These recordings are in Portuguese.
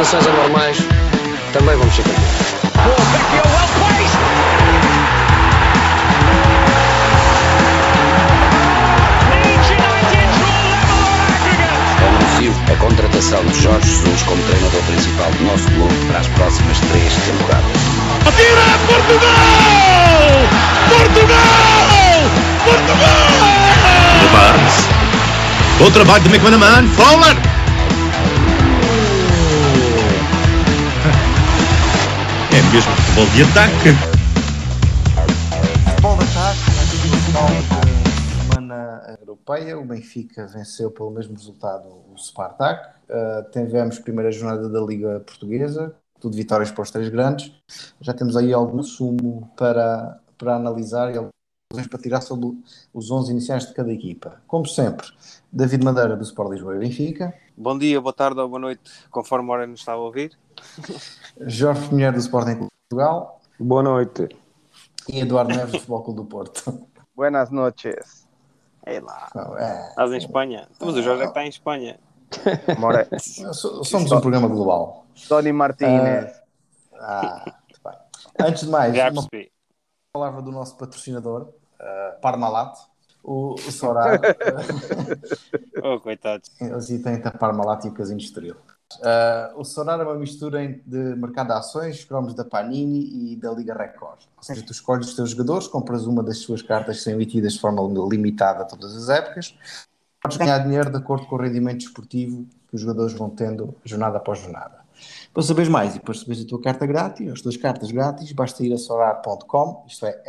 condições anormais, também vamos ser campeões. Anuncio a contratação de Jorge Jesus como treinador principal do nosso clube para as próximas 3 temporadas. Atira Portugal! Portugal! Portugal! De Barnes. Bom trabalho de McManaman. Fowler! É mesmo futebol de ataque. Futebol de ataque, no final da semana europeia, o Benfica venceu pelo mesmo resultado o Spartak. Tivemos a primeira jornada da Liga Portuguesa, tudo vitórias para os 3 grandes. Já temos aí algum sumo para analisar e algumas para tirar sobre os 11 iniciais de cada equipa. Como sempre, David Madeira do Sport Lisboa e Benfica. Bom dia, boa tarde ou boa noite, conforme a hora nos estava a ouvir. Jorge Pinheiro do Sporting Clube de Portugal. Boa noite. E Eduardo Neves do Futebol Clube do Porto. Buenas noches. Ei lá. Estás em Espanha? Mas o Jorge é que está em Espanha. Somos um programa global. Tony Martínez. Antes de mais, Já uma percebi. palavra do nosso patrocinador, Parmalat, o Sorar. Oh, coitados. Eles têm a Parmalat e o Casinho de Estoril. O Sorar é uma mistura de mercado de ações, cromos da Panini e da Liga Record. Ou seja, tu escolhes os teus jogadores, compras uma das suas cartas que são emitidas de forma limitada a todas as épocas, podes ganhar dinheiro de acordo com o rendimento desportivo que os jogadores vão tendo jornada após jornada. Para saberes mais e para receberes a tua carta grátis, as tuas cartas grátis, basta ir a sorar.com, isto é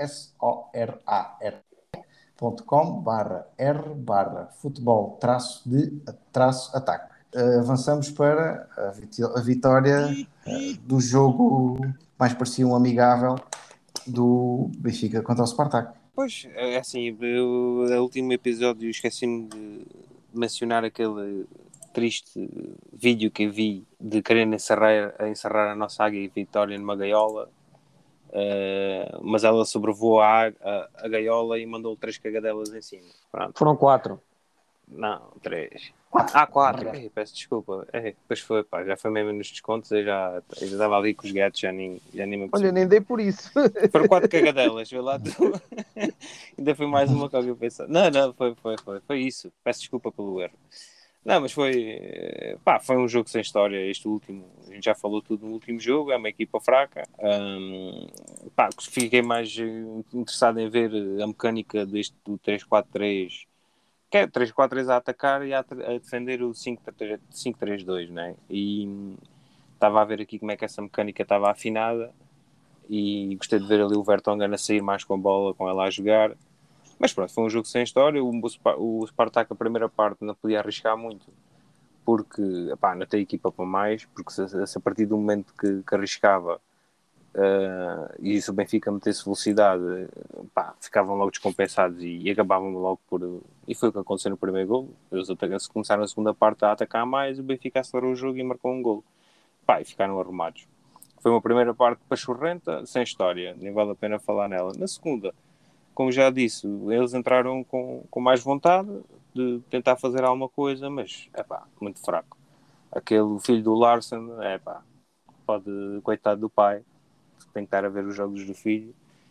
sorar.com/r/futebol-de-ataque. Avançamos para a vitória do jogo mais parecia um amigável do Benfica contra o Spartak. Pois, é assim, no último episódio esqueci-me de mencionar aquele triste vídeo que eu vi de querer encerrar a nossa águia e Vitória numa gaiola, mas ela sobrevoou a gaiola e mandou 3 cagadelas em cima. Pronto. Foram 4. Não, 3. 4. Peço desculpa. Depois foi, pá, já foi mesmo nos descontos. Eu já estava ali com os gatos, já nem me Olha, nem dei por isso. Foram 4 cagadelas, vê lá tu. Ainda foi mais uma que eu pensei. Não, foi isso. Peço desculpa pelo erro. Não, mas foi um jogo sem história. Este último, a gente já falou tudo no último jogo. É uma equipa fraca. Fiquei mais interessado em ver a mecânica do 3-4-3, que é 3-4-3 a atacar e a defender o 5-3-2, né? E estava a ver aqui como é que essa mecânica estava afinada e gostei de ver ali o Vertonghen a sair mais com a bola, com ela a jogar. Mas pronto, foi um jogo sem história. O Spartak, a primeira parte, não podia arriscar muito porque não tem equipa para mais, porque se a partir do momento que arriscava e se o Benfica metesse velocidade, ficavam logo descompensados e acabavam logo por... E foi o que aconteceu no primeiro golo. Eles começaram a segunda parte a atacar mais, o Benfica acelerou o jogo e marcou um golo. E ficaram arrumados. Foi uma primeira parte pachorrenta, sem história, nem vale a pena falar nela. Na segunda, como já disse, eles entraram com mais vontade de tentar fazer alguma coisa, mas, muito fraco. Aquele filho do Larsen, coitado do pai, tem que estar a ver os jogos do filho.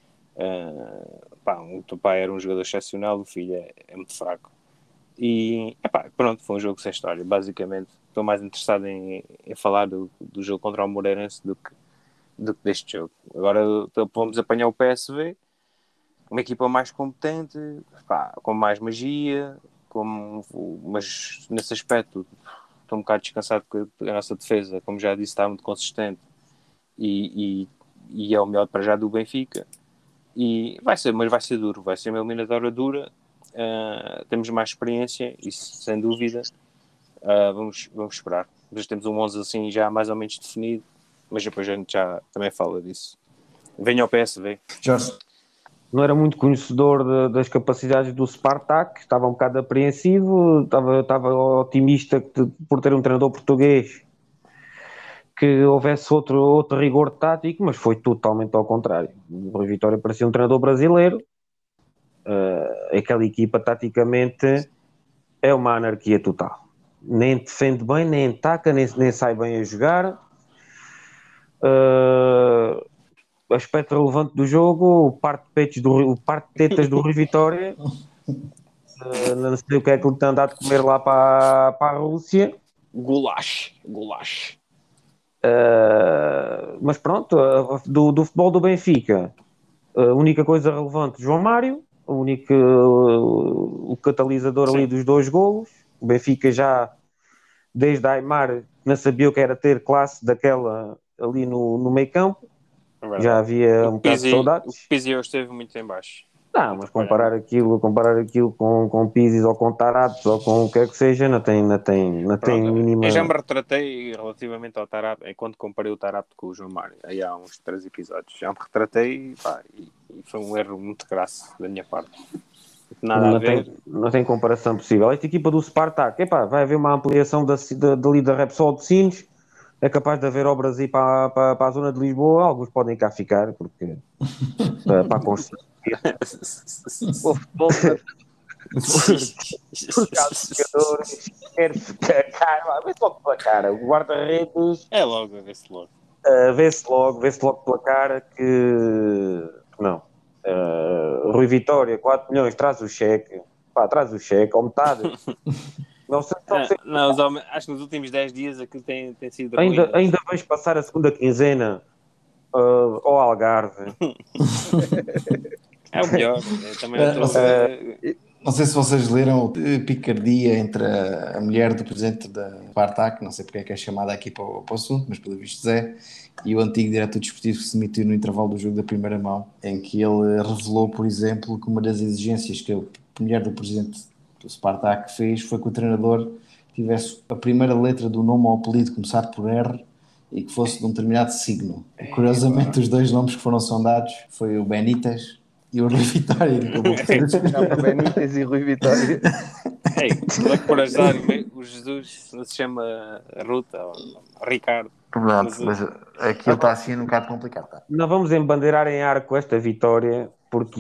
O teu pai era um jogador excepcional, o filho é muito fraco. E, pronto, foi um jogo sem história, basicamente. Estou mais interessado em falar do jogo contra o Moreirense do que deste jogo. Agora vamos apanhar o PSV, uma equipa mais competente, com mais magia, mas nesse aspecto estou um bocado descansado porque a nossa defesa, como já disse, está muito consistente e é o melhor para já do Benfica. E vai ser duro, vai ser uma eliminatória dura. Temos mais experiência, isso sem dúvida. Vamos esperar. Mas temos um 11 assim já mais ou menos definido, mas depois a gente já também fala disso. Venha ao PSV. Jorge. Não era muito conhecedor das capacidades do Spartak, estava um bocado apreensivo, estava otimista por ter um treinador português que houvesse outro rigor tático, mas foi totalmente ao contrário. O Rui Vitória parecia um treinador brasileiro. Aquela equipa taticamente é uma anarquia total. Nem defende bem, nem ataca, nem sai bem a jogar. Aspecto relevante do jogo, o par de tetas do Rui Vitória. Não sei o que é que ele tem andado a comer lá para a Rússia. Goulash. Mas pronto, do futebol do Benfica, a única coisa relevante, João Mário, o catalisador ali dos 2 golos. O Benfica já, desde a Aimar, não sabia o que era ter classe daquela ali no meio campo. Já havia um bocado de saudades. O Pizzi hoje esteve muito em baixo. Não, mas comparar aquilo com Pizzi ou com Tarapes ou com o que é que seja, não tem mínima... Eu já me retratei relativamente ao Tarap, quando comparei o Tarap com o João Mário, aí há uns 3 episódios. Já me retratei e foi um erro muito grasso da minha parte. Nada a ver. Não tem comparação possível. Esta equipa do Spartak, vai haver uma ampliação dali da Repsol de Sines, é capaz de haver obras aí para a zona de Lisboa, alguns podem cá ficar, porque para a construção. O futebol jogadores vê-se logo pela cara, o guarda-redes é logo, vê-se logo pela cara que não. Rui Vitória, 4 milhões, traz o cheque, ou metade. Não sei. Acho que nos últimos 10 dias aquilo tem sido ainda vais passar a segunda quinzena ao Algarve. É o melhor. Também não sei se vocês leram picardia entre a mulher do presidente da Spartak, não sei porque é que é chamada aqui para o assunto, mas pelo visto Zé, e o antigo diretor desportivo que se demitiu no intervalo do jogo da primeira mão, em que ele revelou, por exemplo, que uma das exigências que a mulher do presidente do Spartak fez foi que o treinador tivesse a primeira letra do nome ou apelido começado por R e que fosse de um determinado signo. E, curiosamente, os 2 nomes que foram sondados foi o Benítez e o Rui Vitória. O Benítez e o Rui Vitória. Ei, por ajudar, o Jesus não se chama Ruta ou Ricardo. Pronto, mas aquilo está assim um bocado complicado. Tá? Não vamos embandeirar em arco esta vitória, porque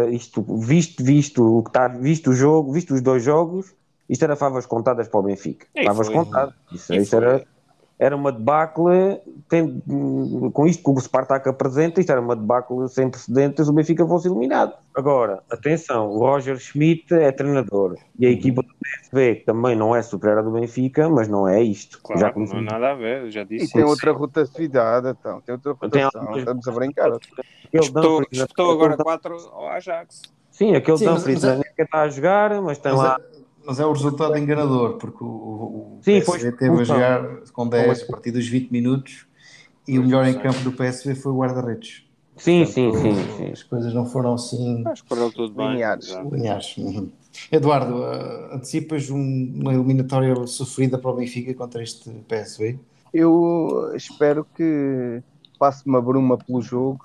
visto o jogo, visto os 2 jogos, isto era favas contadas para o Benfica. Favas contadas. Isso era uma debacle, com isto que o Spartak apresenta, isto era uma debacle sem precedentes, o Benfica fosse eliminado. Agora, atenção, o Roger Schmidt é treinador, e a equipa do PSV, que também não é superior à do Benfica, mas não é isto. Claro, já não há nada a ver, já disse. E tem outra rotatividade, então, tem outra rotação, estamos a brincar. Estou agora 4 ao Ajax. Sim, aquele Dumfries que está a jogar, mas tem lá... Mas é o resultado enganador, porque o PSV teve a jogar com 10 a partir dos 20 minutos e o melhor em campo do PSV foi o guarda-redes. Sim. As coisas não foram assim... Acho que correu tudo bem. Lineares. Eduardo, antecipas uma eliminatória sofrida para o Benfica contra este PSV? Eu espero que passe uma bruma pelo jogo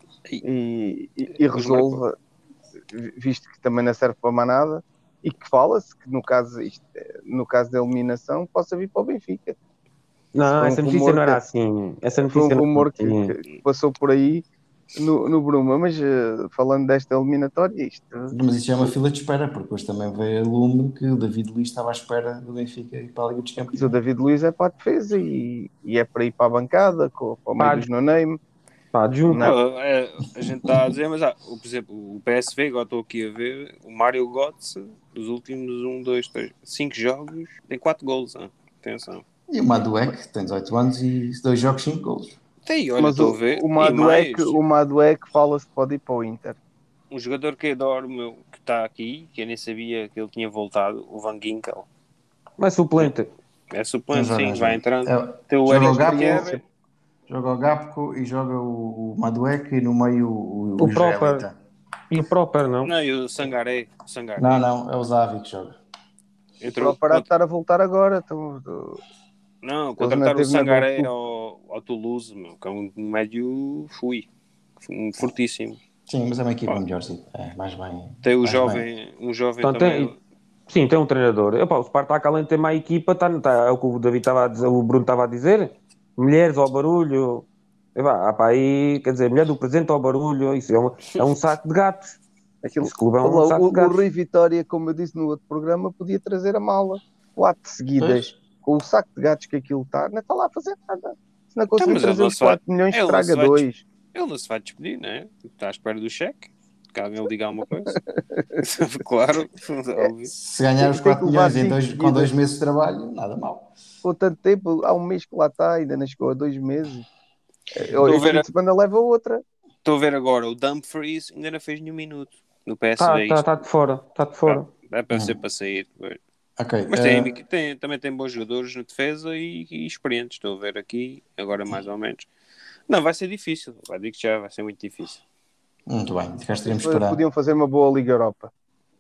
e resolva, visto que também não serve para mais nada. E que fala-se que no caso da eliminação possa vir para o Benfica. Não, essa notícia não era assim. Foi um rumor que passou por aí no Bruma, mas falando desta eliminatória, Mas isso é uma fila de espera, porque hoje também veio a lume que o David Luiz estava à espera do Benfica ir para a Liga dos Campeões. O David Luiz é para a defesa e é para ir para a bancada, para o meio dos no-name. A gente está a dizer, mas por exemplo, o PSV, agora estou aqui a ver, o Mário Götze, dos últimos 1, 2, 3, 5 jogos, tem 4 golos, atenção. E o Madueke, tem 18 anos e 2 jogos, 5 golos. Tem, olha, estou a ver. O Madueke fala-se que pode ir para o Inter. Um jogador que adoro, que está aqui, que eu nem sabia que ele tinha voltado, o Van Ginkel. Mas suplente. É suplente, sim, vai entrando. Tem o Eric joga o Gapco e joga o Madueke e no meio o Proper. E o Proper, não? Não, e o Sangaré. Não, é o Zavi que joga. O Proper há de estar a voltar agora. Não, contratar o Sangaré ao Toulouse, que é um médio fortíssimo. Sim, mas é uma equipa melhor, sim. É mais bem. Tem um jovem então, também. Sim, tem um treinador. O Spartak, além de ter má equipa, é o que o David estava a dizer, o Bruno estava a dizer. Mulheres ao barulho, há para aí, quer dizer, mulher do presente ao barulho, isso é um saco de gatos. O Rui Vitória, como eu disse no outro programa, podia trazer a mala 4 seguidas, com o saco de gatos que aquilo está, não está lá a fazer nada. Se não conseguir mas ele trazer não os se vai- 4 milhões, ele não traga se vai 2. Ele não se vai despedir, não é? Está à espera do cheque. Que alguém lhe diga alguma coisa. Claro, óbvio. Se ganhar os Tem que 4 levar milhões 5 com 2 seguidas. meses de trabalho, nada mal. Com tanto tempo, há um mês que lá está, ainda não chegou a 2 meses. Estou a Este fim ver, de semana leva outra. estou a ver agora, o Dumfries ainda não fez nenhum minuto no Tá, PSV. tá, Isto tá de fora, tá de fora. é para ser para sair. Ok. Mas também tem bons jogadores na defesa e experientes. Estou a ver aqui, agora mais ou menos. Não, vai ser difícil. Digo que já vai ser muito difícil. Muito bem, cá estaremos para. Podiam fazer uma boa Liga Europa.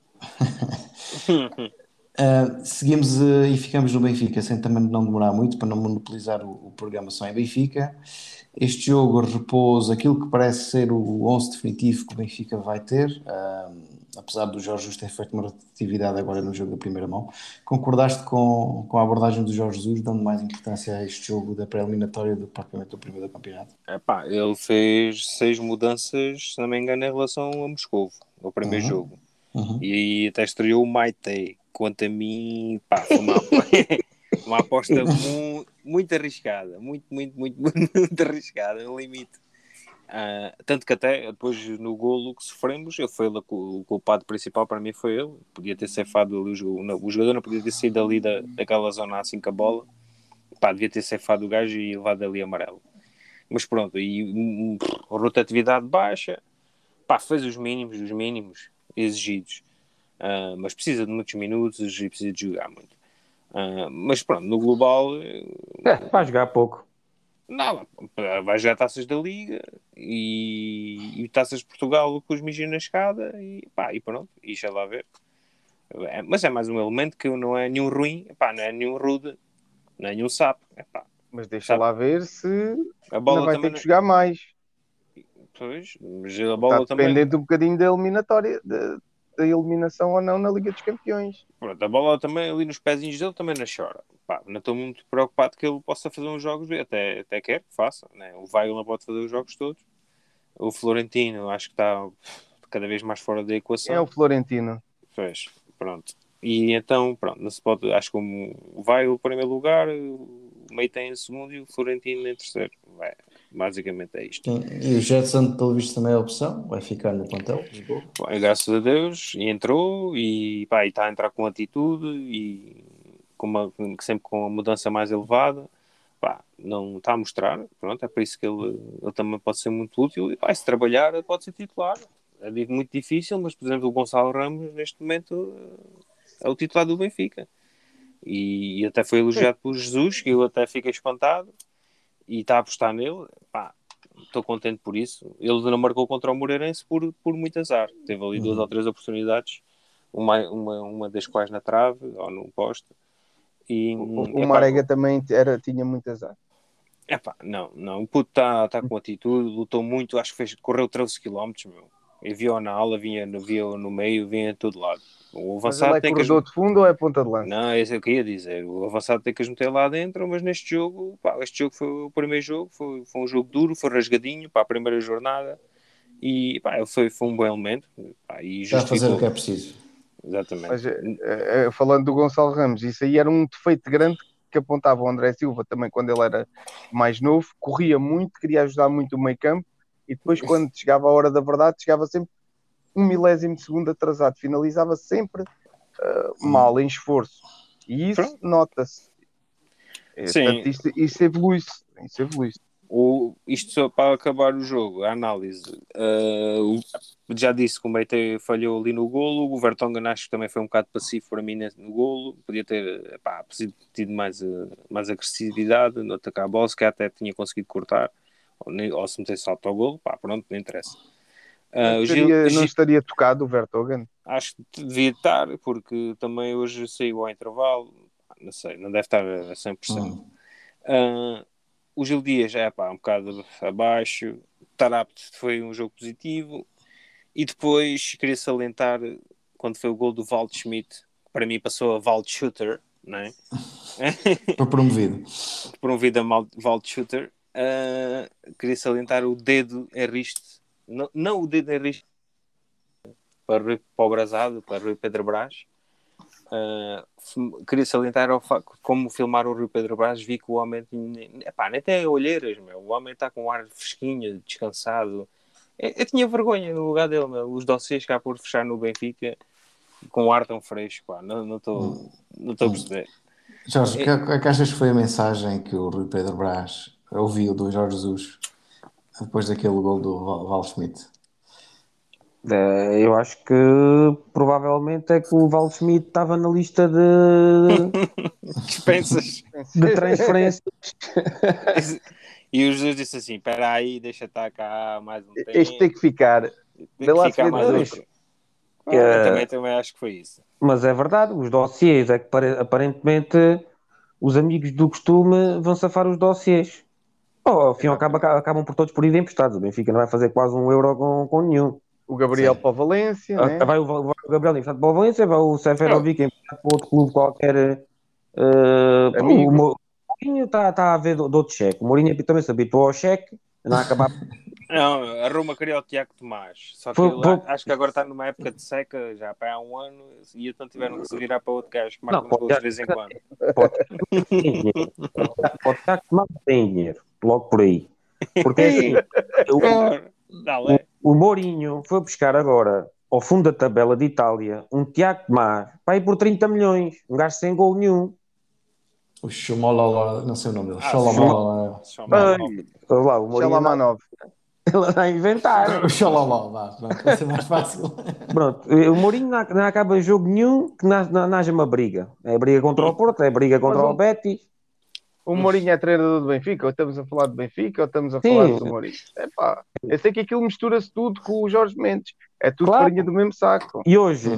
Seguimos e ficamos no Benfica, sem também não demorar muito, para não monopolizar o programa só em Benfica. Este jogo repousa aquilo que parece ser o 11 definitivo que o Benfica vai ter, apesar do Jorge Jesus ter feito uma rotatividade agora no jogo da primeira mão. Concordaste com a abordagem do Jorge Jesus, dando mais importância a este jogo da pré-eliminatória do que propriamente do primeiro do campeonato? Epá, ele fez 6 mudanças, se não me engano, em relação a Moscovo, ao primeiro jogo. E até estreou o Maite. Quanto a mim, pá, foi uma aposta muito arriscada. Muito arriscada, no limite. Tanto que até depois no golo que sofremos, o culpado principal para mim foi ele. Podia ter ceifado ali o jogador, não podia ter saído ali daquela zona assim com a bola. Pá, devia ter ceifado o gajo e levado ali amarelo. Mas pronto, e rotatividade baixa, pá, fez os mínimos exigidos. Mas precisa de muitos minutos e precisa de jogar muito. Mas pronto, no global Vai jogar pouco. não, vai jogar taças da Liga e taças de Portugal com os mijos na escada e pá, e pronto, e já lá ver. Mas é mais um elemento que não é nenhum ruim, pá, não é nenhum rude, não é nenhum sapo. Mas deixa Sabe? lá ver se A ainda bola vai também ter que jogar mais. Pois, mas a bola Está também. dependente um bocadinho da eliminatória, da eliminação ou não na Liga dos Campeões. Pronto, a bola também ali nos pezinhos dele também não chora. Pá, não estou muito preocupado que ele possa fazer uns jogos, até quer que faça. Né? O Weigl não pode fazer os jogos todos. O Florentino acho que está cada vez mais fora da equação. É o Florentino. Pois, pronto. E então, pronto, não se pode, acho que o Weigl em primeiro lugar, o Meite em segundo e o Florentino em terceiro. Basicamente é isto. E o Jetson, pelo visto, também é a opção, vai ficar no plantel. Bom, graças a Deus, e entrou e está a entrar com atitude e sempre com a mudança mais elevada. Pá, não está a mostrar, pronto, é por isso que ele também pode ser muito útil e se trabalhar pode ser titular. É muito difícil, mas por exemplo o Gonçalo Ramos neste momento é o titular do Benfica e até foi elogiado por Jesus, que eu até fiquei espantado e está a apostar nele. Pá, estou contente por isso. Ele não marcou contra o Moreirense por muito azar. Teve ali 2 ou 3 oportunidades, uma das quais na trave ou no poste. E, o Marega também tinha muito azar. Não, o puto está com atitude, lutou muito, acho que correu 13 km, meu. E viu na ala, via no meio, vinha de todo lado. O avançado mas ele é corredor de fundo ou é ponta de lança? Não, é isso que eu queria dizer. O avançado tem que as meter lá dentro, mas neste jogo, este jogo foi o primeiro jogo, foi um jogo duro, foi rasgadinho para a primeira jornada e foi um bom elemento. E está a fazer o que é preciso. Exatamente. Mas, falando do Gonçalo Ramos, isso aí era um defeito grande que apontava o André Silva também quando ele era mais novo, corria muito, queria ajudar muito o meio campo e depois quando chegava a hora da verdade, chegava sempre 1 milésimo de segundo atrasado, finalizava sempre mal, em esforço. E isso nota-se. Sim. Isso evolui-se. Isto só para acabar o jogo, a análise. Já disse que o Meite falhou ali no golo, o Vertonghen acho que também foi um bocado passivo para mim no golo, podia ter tido mais agressividade no atacar a bola, se calhar até tinha conseguido cortar, ou se meter salto ao golo, pronto, não interessa. Não estaria tocado o Vertonghen? Acho que devia estar, porque também hoje saiu ao intervalo, não sei, não deve estar a 100%. O Gil Dias já um bocado abaixo, Tarapte foi um jogo positivo e depois queria salientar quando foi o gol do Waldschmidt, que para mim passou a Waldshooter, não é? Foi promovido a Waldshooter. Queria salientar o dedo em riste, não o dedo em riste para o Brasado, para o Rui Pedro Brás, queria salientar ao facto como filmar o Rui Pedro Brás, vi que o homem nem tem olheiras, meu. O homem está com um ar fresquinho, descansado. Eu tinha vergonha no lugar dele, meu. Os dossiês cá por fechar no Benfica com um ar tão fresco, pá. Não estou a perceber. Jorge, o que achas que foi a mensagem que o Rui Pedro Brás ouviu do Jorge Jesus depois daquele gol do Val Schmidt? Eu acho que provavelmente é que o Val Schmidt estava na lista de Dispensas. transferências. E o Jesus disse assim: espera aí, deixa estar cá mais um tempo. Este tem que ficar. Tem Vê que lá ficar se mais vê outro. Eu também acho que foi isso. Mas é verdade, os dossiês é que aparentemente os amigos do costume vão safar os dossiês. Ao fim e ao cabo acabam por todos por ir emprestados. O Benfica não vai fazer quase €1 com nenhum. O Gabriel para o Valência, né? Vai o Gabriel emprestado para o Valência, vai o Seferovic emprestado para outro clube qualquer. Amigo. O Mourinho está a ver de outro cheque. O Mourinho também se habituou ao cheque, não a acabar. Não, a Roma queria o Tiago Tomás. Só que acho que agora está numa época de seca, já há um ano, e então tiveram que se virar para outro gajo que marca uns gols de vez em quando. Pode estar que Tomás tem dinheiro, logo por aí. Porque é assim, o Mourinho foi buscar agora ao fundo da tabela de Itália um Tiago Tomás para ir por 30 milhões, um gajo sem gol nenhum. O Shumololó, não sei o nome dele. Xalamanov. O Mourinho Xalamanov. Ele anda a inventar. O Xololó, vai ser mais fácil. Pronto, o Mourinho não acaba jogo nenhum que não haja uma briga. É briga contra o Porto, é briga contra o Betis. O Mourinho é treinador do Benfica, ou estamos a falar do Benfica, ou estamos a falar do Mourinho. Epá, eu sei que aquilo mistura-se tudo com o Jorge Mendes. É tudo farinha do mesmo saco. E hoje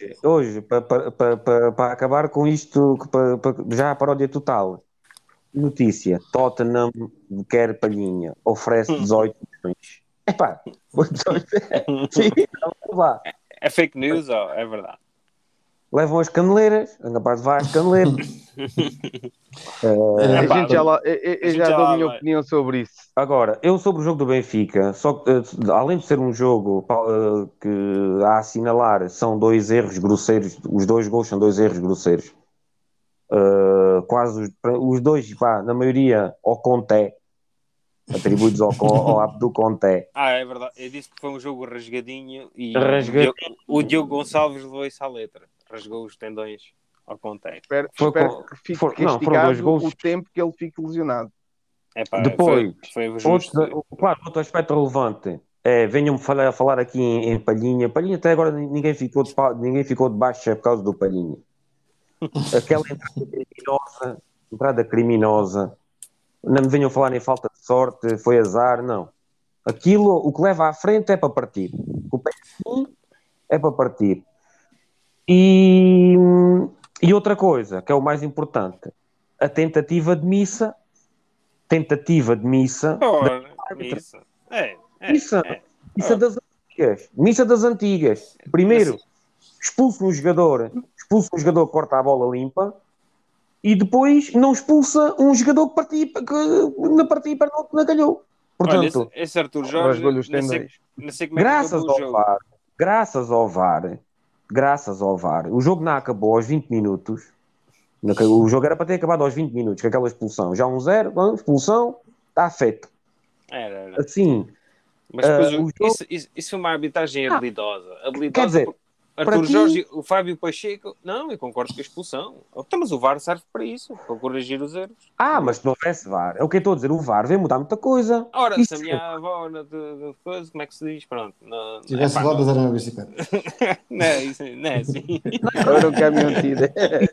para acabar com isto, já a paródia total, notícia, Tottenham quer Palhinha, oferece 18 milhões. Epá, 18 sim, vá. É fake news ou é verdade? Levam as caneleiras, é capaz de levar as caneleiras. Eu já dou a minha opinião sobre isso. Agora, eu sobre o jogo do Benfica, só que, além de ser um jogo que a assinalar, são 2 erros grosseiros, os 2 gols são 2 erros grosseiros. Quase os 2, na maioria, ao Conté, atribuídos ao Abdul Conté. É verdade. Eu disse que foi um jogo rasgadinho e o Diogo Gonçalves levou isso à letra. Rasgou os tendões ao Conté. Espero que fique castigado o tempo que ele fique lesionado. Depois, foi justo. outro aspecto relevante venham-me falar aqui em Palhinha. Palhinha até agora ninguém ficou de baixa por causa do Palhinha. Aquela entrada criminosa, não me venham falar em falta de sorte, foi azar, não. Aquilo, o que leva à frente é para partir. O PSG é para partir. E outra coisa, que é o mais importante, a tentativa de missa. Missa das antigas. Primeiro, expulsa um jogador que corta a bola limpa, e depois não expulsa um jogador que na partida e não calhou. Portanto, olha, esse Arthur Jorge, não sei como é graças ao VAR, o jogo não acabou aos 20 minutos. O jogo era para ter acabado aos 20 minutos, com aquela expulsão. Já 1-0, expulsão, está feito. Era. Assim. Mas depois isso foi uma arbitragem habilidosa. Quer dizer, Arthur Jorge, o Fábio Pacheco, não, eu concordo com a expulsão. Então, mas o VAR serve para isso, para corrigir os erros. Mas se não houvesse VAR, é o que eu estou a dizer, o VAR vem mudar muita coisa. Ora, se a minha avó de coisa, como é que se diz? Pronto. Se tivesse rodas era uma bicicleta. Não é assim. Era um caminhão de ida.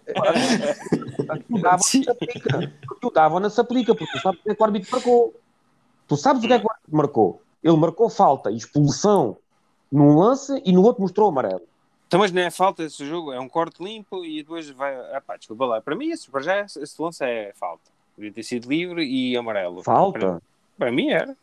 Tu dava não se aplica, porque tu sabes o que é que o árbitro marcou. Tu sabes o que é que o árbitro marcou. Ele marcou falta e expulsão num lance e no outro mostrou amarelo. Então, mas não é falta esse jogo, é um corte limpo e depois vai... desculpa lá. Para mim, esse lance é falta. Devia ter sido livre e amarelo. Falta? Para mim era.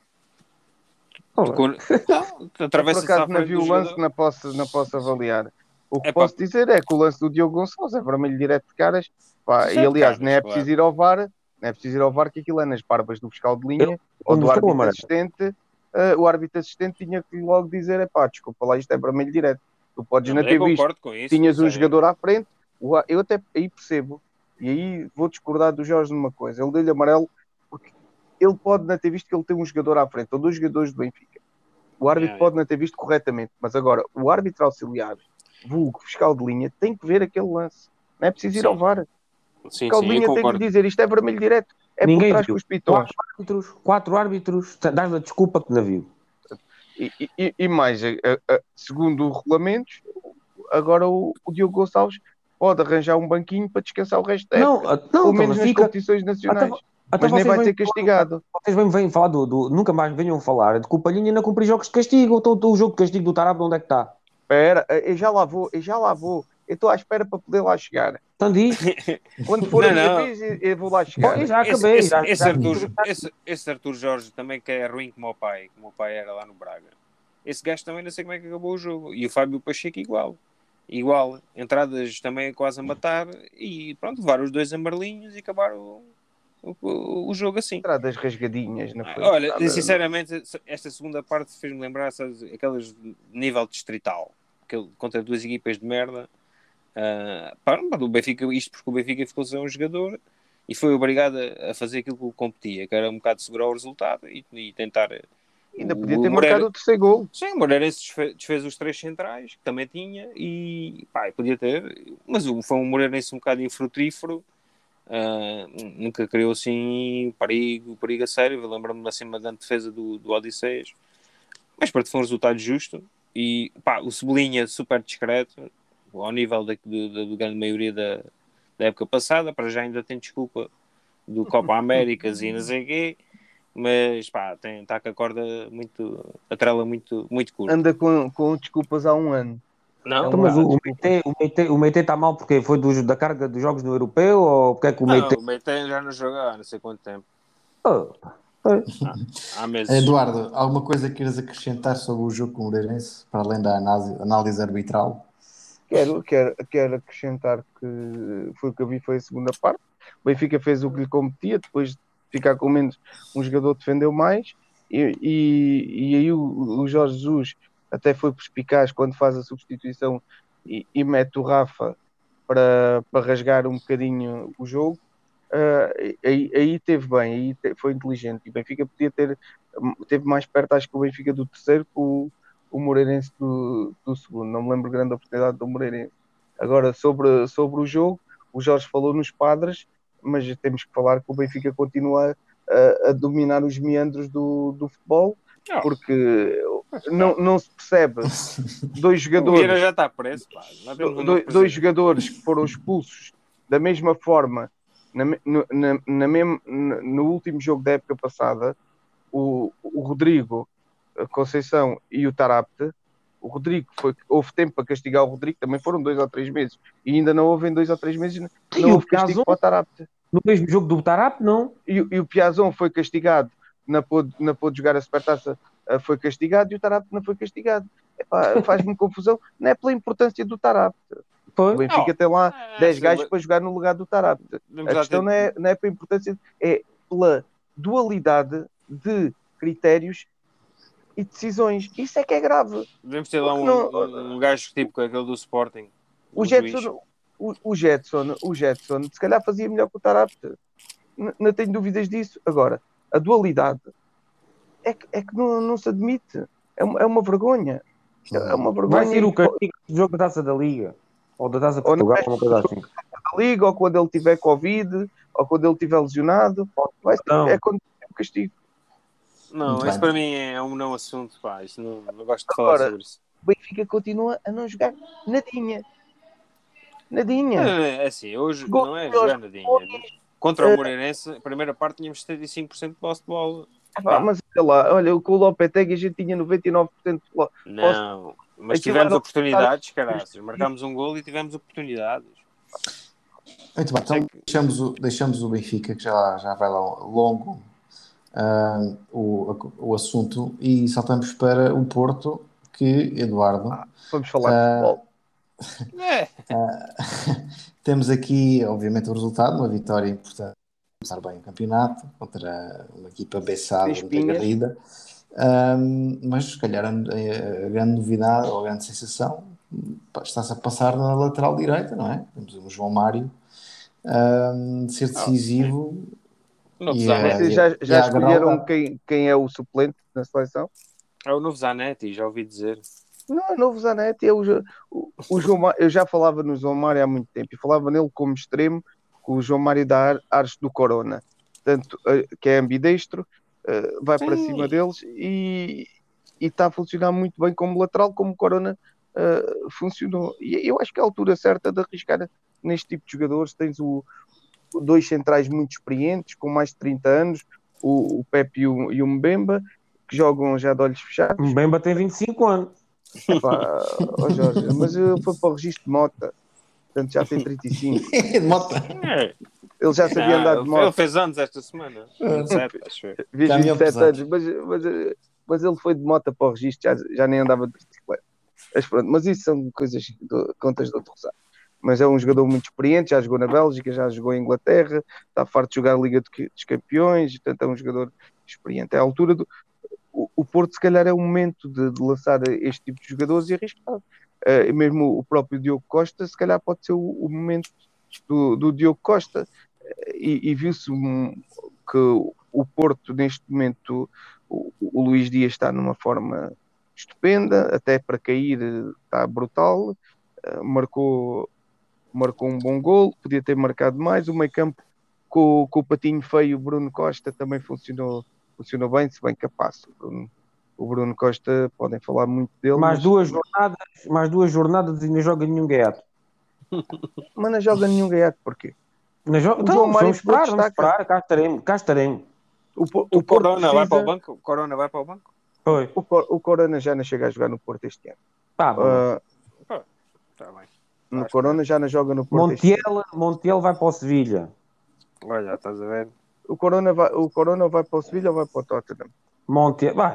Atravessa por acaso não vi o lance que não posso avaliar. O que posso dizer é que o lance do Diogo Gonçalves é vermelho direto de caras. E aliás, não é preciso ir ao VAR. Não é preciso ir ao VAR, que aquilo é nas barbas do fiscal de linha ou do árbitro assistente. O árbitro assistente tinha que logo dizer: desculpa lá, isto é vermelho direto. Tu podes na ter visto, tinhas um jogador à frente, Eu até aí percebo, e aí vou discordar do Jorge numa coisa. Ele deu-lhe amarelo porque ele pode não ter visto que ele tem um jogador à frente, ou dois jogadores do Benfica. O árbitro pode não ter visto corretamente, mas agora o árbitro auxiliar, vulgo fiscal de linha, tem que ver aquele lance. Não é preciso ir ao VAR. O fiscal de linha tem que dizer isto é vermelho direto. É por trás com os pitões. 4 árbitros, dás a desculpa que não viu. E mais, segundo o regulamento, agora o Diogo Gonçalves pode arranjar um banquinho para descansar o resto da época. Pelo menos nas competições nacionais. Mas nem vai ser castigado. Vocês vêm falar nunca mais venham falar de que o Palhinha ainda cumprir jogos de castigo. O jogo de castigo do Tarab, onde é que está? Espera, eu já lá vou. Eu estou à espera para poder lá chegar. Então diz. Quando for a minha vez, eu vou lá chegar. Eu já acabei. Esse Arthur Jorge também que é ruim como o pai era lá no Braga. Esse gajo também não sei como é que acabou o jogo. E o Fábio Pacheco igual. Entradas também quase a matar. E pronto, levaram os dois amarelinhos e acabaram o jogo assim. Entradas rasgadinhas. Não foi olha, nada, sinceramente, esta segunda parte fez-me lembrar, sabes, aquelas de nível distrital. Contra duas equipas de merda. O Benfica, isto porque o Benfica ficou sem um jogador e foi obrigado a fazer aquilo que competia, que era um bocado segurar o resultado e tentar. Ainda podia ter marcado o terceiro gol. Sim, o Moreirense desfez os 3 centrais que também tinha e podia ter, mas foi um Moreirense um bocado infrutífero. Nunca criou assim perigo a sério. Lembro-me assim uma grande defesa do Odisseias, mas para foi um resultado justo. E o Cebolinha super discreto ao nível da grande maioria da época passada. Para já ainda tem desculpa do Copa Américas e não sei o quê, mas está com a corda a trela muito curta. Anda com desculpas há um ano. Não, então, mas o Meite está mal porque foi da carga dos jogos no Europeu ou porque é que o Meite... Não, o Meite já não joga há não sei quanto tempo. Há meses. Eduardo, alguma coisa queiras acrescentar sobre o jogo com o Moreirense, para além da análise arbitral? Quero acrescentar que foi o que eu vi, foi a segunda parte. O Benfica fez o que lhe competia, depois de ficar com menos, um jogador defendeu mais, e aí o Jorge Jesus até foi perspicaz quando faz a substituição e mete o Rafa para rasgar um bocadinho o jogo. Aí teve bem, aí foi inteligente. E o Benfica teve mais perto, acho que o Benfica do terceiro, que o Moreirense do segundo. Não me lembro grande oportunidade do Moreirense. Agora, sobre o jogo, o Jorge falou nos Padres, mas temos que falar que o Benfica continua a dominar os meandros do futebol, porque não se percebe dois jogadores. O já está preso, dois jogadores que foram expulsos da mesma forma no último jogo da época passada, o Rodrigo Conceição e o Tarapte. O Rodrigo, houve tempo para castigar o Rodrigo, também foram 2 ou 3 meses, e ainda não houve em 2 ou 3 meses, não houve castigo para o Tarapte. No mesmo jogo do Tarapte, não? E o Piazon foi castigado, não pôde jogar a Supertaça, foi castigado, e o Tarapte não foi castigado. Faz-me confusão, não é pela importância do Tarapte. O Benfica tem lá 10 gajos para jogar no lugar do Tarapte. A questão não é pela importância, é pela dualidade de critérios e decisões. Isso é que é grave. Devemos ter lá um gajo tipo aquele do Sporting. O Jetson, se calhar fazia melhor que o Tarapte. Não tenho dúvidas disso. Agora, a dualidade é que não se admite. É uma vergonha. É uma vergonha. Vai ser o castigo do jogo da Taça da Liga. Ou da Taça de Portugal, uma coisa assim. Da Liga, ou quando ele tiver Covid, ou quando ele tiver lesionado. É quando tem o castigo. Não, isso para mim é um não assunto, isso não gosto de falar sobre isso. O Benfica continua a não jogar nadinha. É assim, hoje não é jogar nadinha. Contra o Moreirense, a primeira parte tínhamos 75% de posse de bola. Mas olha, com o Lopetegui a gente tinha 99% de bola. Não, mas tivemos oportunidades, caraças. Marcámos um golo e tivemos oportunidades. Muito bem, então deixamos o Benfica, que já vai lá longo o assunto, e saltamos para o Porto, que, Eduardo... vamos falar de futebol. Temos aqui, obviamente, o resultado, uma vitória importante, começar bem o campeonato, contra uma equipa beçada, muito aguerrida, mas se calhar a grande novidade, ou a grande sensação, está-se a passar na lateral direita, não é? Temos o João Mário ser decisivo Novo e, Zanetti. Vocês já a agarrar o escolheram lugar. quem é o suplente na seleção? É o novo Zanetti, já ouvi dizer. Não é novo Zanetti, o João Mário. Eu já falava no João Mário há muito tempo e falava nele como extremo, com o João Mário da Ares do Corona, tanto que é ambidestro, vai para cima deles e está a funcionar muito bem como lateral, como o Corona funcionou. E eu acho que é a altura certa de arriscar neste tipo de jogadores. Tens dois centrais muito experientes, com mais de 30 anos, o Pepe e o Mbemba, que jogam já de olhos fechados. O Mbemba tem 25 anos. Epá, Jorge, mas ele foi para o registro de Mota, portanto já tem 35. De moto. Ele já sabia andar de Ele moto. fez anos esta semana. 27, acho eu. Fez Caminhão 27 pesado. anos, mas ele foi de moto para o registro, já nem andava de bicicleta. Mas pronto, mas isso são coisas, contas do outro Rosário. Mas é um jogador muito experiente, já jogou na Bélgica, já jogou em Inglaterra, está farto de jogar a Liga dos Campeões, portanto é um jogador experiente. É a altura o Porto, se calhar, é o momento de lançar este tipo de jogadores e arriscar. Mesmo o próprio Diogo Costa, se calhar pode ser o momento do Diogo Costa. E viu-se que o Porto, neste momento, o Luís Dias está numa forma estupenda, até para cair está brutal, marcou um bom gol, podia ter marcado mais. O meio-campo com o patinho feio, o Bruno Costa, também funcionou bem, se bem capaz. O Bruno Costa, podem falar muito dele, Mais mas duas jornadas e não joga nenhum gaiato. não joga nenhum gaiato, porquê? Então, João Mário vamos destaca. esperar, cá estaremos. O O Porto Corona vai para o precisa... banco? O Corona vai para o banco? Foi. O Corona já não chega a jogar no Porto este ano. Pá, vamos. Está bem. No Corona já não joga no Porto este ano. Montiel vai para o Sevilha. Olha, estás a ver? O Corona vai para o Sevilha ou vai para o Tottenham? Montiel, vai.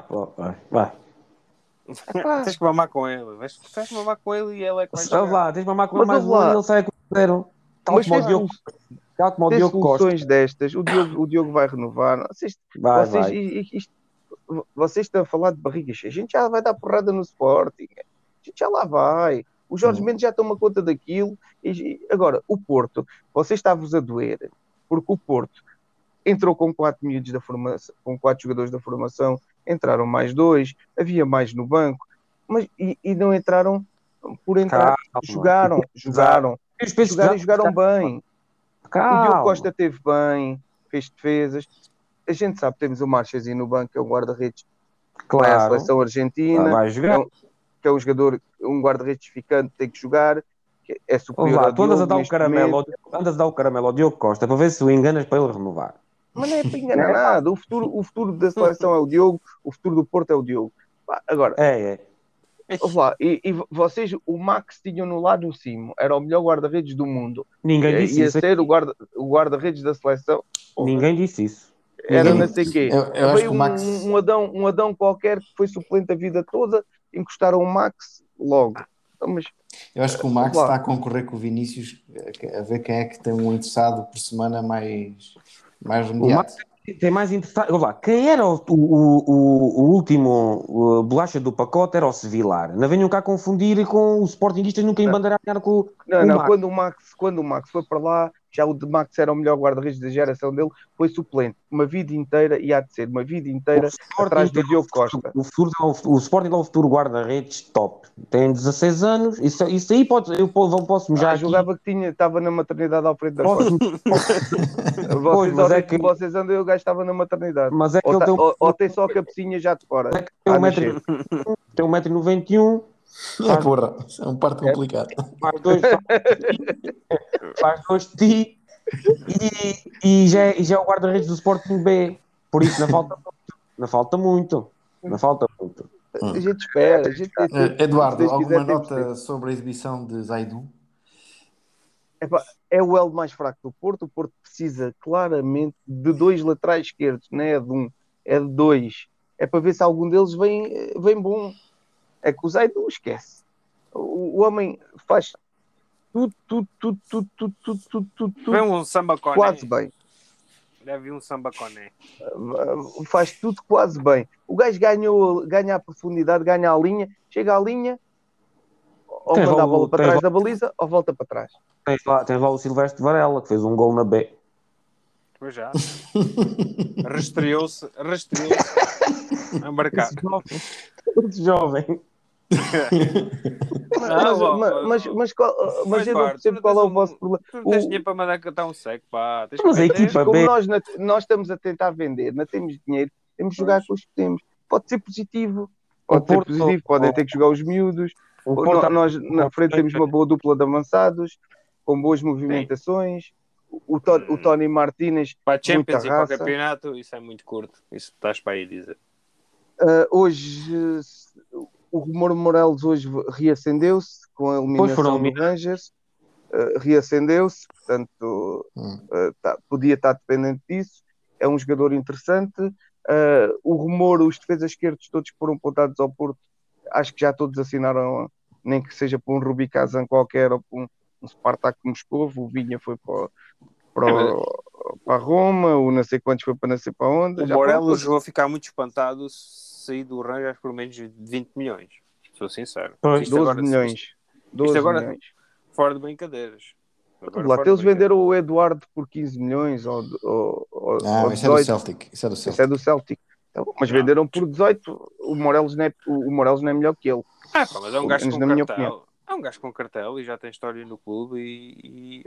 Tens que mamar com ele. Tens que mamar com ele e ele é que vai Olha chegar. lá, tens de mamar com ele Mas mais um ouve lá. ano e ele sai com o zero. Tal Mas como o Diogo tem Costa. soluções destas. O Diogo vai renovar. Vai. Vocês estão a falar de barriga cheia. A gente já vai dar porrada no Sporting. A gente já lá vai. Os Jorge Mendes já toma conta daquilo. Agora, o Porto, vocês estavam-vos a doer, porque o Porto entrou com 4 miúdos da formação, com 4 jogadores da formação, entraram mais 2, havia mais no banco, mas e não entraram por entrar. Calma. Jogaram e jogaram bem. Calma. O Diogo Costa esteve bem, fez defesas. A gente sabe que temos o Marchezinho no banco, que é um guarda-redes que vai à seleção argentina, vai jogar. que é um jogador, um guarda-redes ficante, tem que jogar, que é superior ao Tu andas Diogo a neste momento. dar o caramelo ao Diogo Costa para ver se o enganas para ele renovar. Mas não é para enganar nada. O futuro da seleção é o Diogo, o futuro do Porto é o Diogo. Agora, ouve lá, e vocês, o Max tinham no lado do cimo, era o melhor guarda-redes do mundo. Ninguém disse Ia isso. ser o guarda-redes da seleção. Ninguém disse isso. Era não sei o quê. Eu acho que o Max... um Adão qualquer que foi suplente a vida toda, encostaram o Max logo. Então, mas, eu acho que o Max está a concorrer com o Vinícius a ver quem é que tem um interessado por semana mais imediato. Tem mais interessante. Olha lá, quem era o último bolacha do pacote era o Sevilar. Não venham cá confundir com os Sportingistas nunca embandeirar com o Max. Quando o Max foi para lá, já o de Max era o melhor guarda-redes da geração dele, foi suplente uma vida inteira e há de ser uma vida inteira atrás do Diogo Costa. O Sporting é o futuro guarda-redes top. Tem 16 anos, isso aí eu posso-me já aqui... Jogava que estava na maternidade ao frente da Costa. Vocês andam e o gajo estava na maternidade. Mas é que ou tem só a cabecinha já de fora. Tem 1,91m. É porra, é um parto complicado. Faz 2 de ti e já é o guarda-redes do Sporting B. Por isso não falta muito. A gente espera. Eduardo, alguma nota sobre a exibição de Zaidu? É o elo mais fraco do Porto. O Porto precisa claramente de 2 laterais esquerdos, não é de 1, é de 2. É para ver se algum deles vem bom. É que o Zaidu esquece. O homem faz tudo. Vem um samba coné. Quase bem. Deve ir um samba coné. Faz tudo quase bem. O gajo ganha a profundidade, ganha a linha, chega à linha. ou Tens manda lá a bola o- para tens trás lá- da baliza ou volta para trás. Tens lá o Silvestre Varela, que fez um gol na B. Pois já. Rastreou-se a marcar. Esse jovem. Mas, Faz eu não parte. Tu percebo não qual tens é o vosso problema. tu não tens dinheiro para mandar cantar um seco, pá. Tens que Mas a vender. equipa Como B, nós estamos a tentar vender, não temos dinheiro, temos de jogar com os que temos. Pode ser positivo, o pode ser Porto, positivo, podem ter que jogar os miúdos. o Porto Nós na frente temos uma boa dupla de avançados, com boas movimentações. O Tony Martínez, Para a muita Champions e para o raça. campeonato, isso é muito curto. Isso estás para aí dizer. Hoje, o Rumor Morelos hoje reacendeu-se com a eliminação do Rangers. Reacendeu-se, portanto podia estar dependente disso. É um jogador interessante. O rumor, os defesas esquerdos todos que foram apontados ao Porto, acho que já todos assinaram, nem que seja para um Rubi Kazan qualquer ou para um Spartak Moscou. O Vinha foi para a Roma, o não sei quantos foi para não sei para onde. O Morelos vou ficar muito espantado se sair do Rangers por menos de 20 milhões. Sou sincero. 12 milhões. 12 milhões. Fora de brincadeiras. Lá eles venderam o Eduardo por 15 milhões ou isso é do Celtic. Isso é do Celtic. Então, mas venderam por 18. O Morelos não é melhor que ele. Mas é um gajo com cartel. É um gajo com cartel e já tem história no clube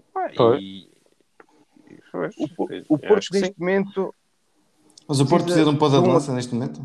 o Porto neste momento. Mas o Porto precisa de um ponta de lança neste momento?